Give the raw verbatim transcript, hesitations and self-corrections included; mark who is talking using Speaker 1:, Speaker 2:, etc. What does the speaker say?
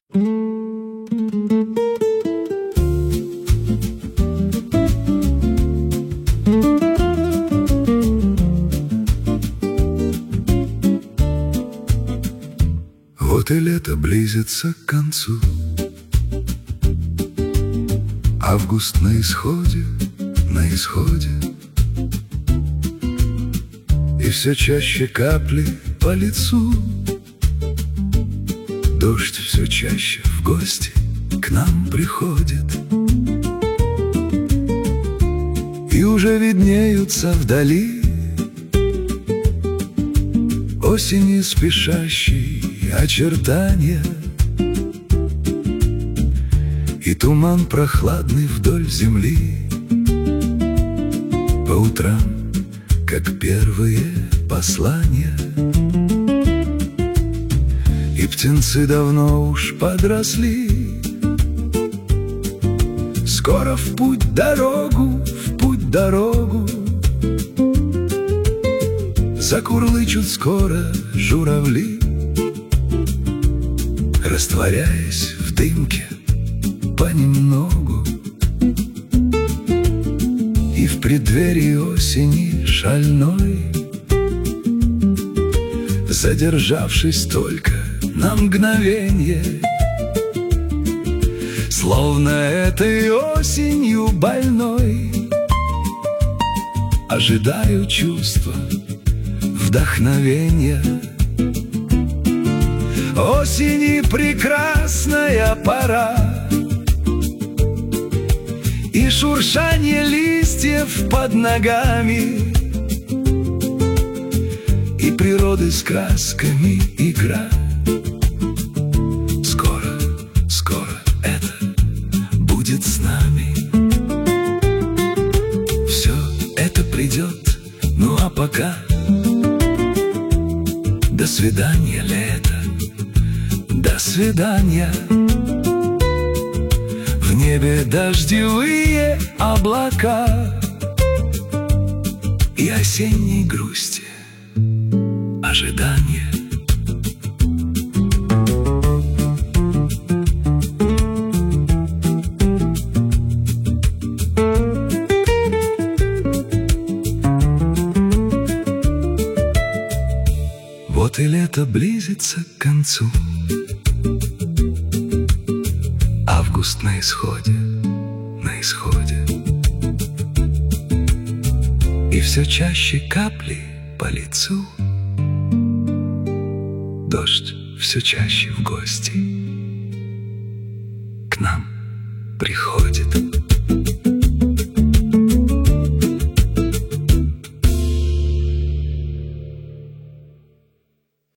Speaker 1: Вот и лето близится к концу, август на исходе, на исходе, и все чаще капли по лицу. Дождь все чаще в гости к нам приходит, и уже виднеются вдали осени спешащие очертания, и туман прохладный вдоль земли по утрам, как первые послания. И птенцы давно уж подросли, скоро в путь дорогу, в путь дорогу закурлычут скоро журавли, растворяясь в дымке понемногу. И в преддверии осени шальной, задержавшись только на мгновенье, словно этой осенью больной, ожидаю чувства вдохновения. Осени прекрасная пора, и шуршание листьев под ногами, и природы с красками игра. Скоро, скоро это будет с нами. Все это придет, ну а пока до свидания, лето, до свидания. В небе дождевые облака и осенней грусти ожидания. Вот и лето близится к концу, август на исходе, на исходе, и все чаще капли по лицу. Дождь все чаще в гости к нам приходит.